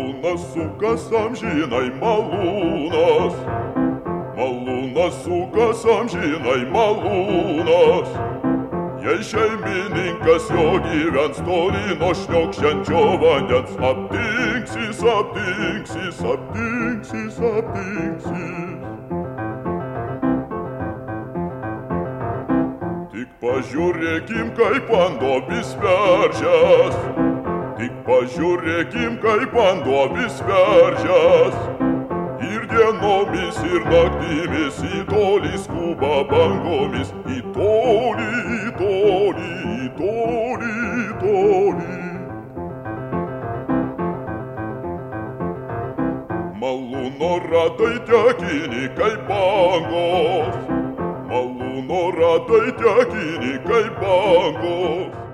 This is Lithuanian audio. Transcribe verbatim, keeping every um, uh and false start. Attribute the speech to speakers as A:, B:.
A: Malūnas sukas amžinai malūnas, malūnas sukas amžinai malūnas. Jei šeimininkas jo gyvens toli nuo šniokščiančio vandens, aptingsis, aptingsis, aptingsis, aptingsis. Tik pažiūrėkim, kaip Andobis veržias, tik pažiūrėkim, kaip Andobis veržias. Ir dienomis, ir naktimis, į tolį skuba bangomis, į tolį, į tolį, į tolį, į tolį. Malūno ratai tekini kaip bangos, malūno ratai tekini kaip bangos.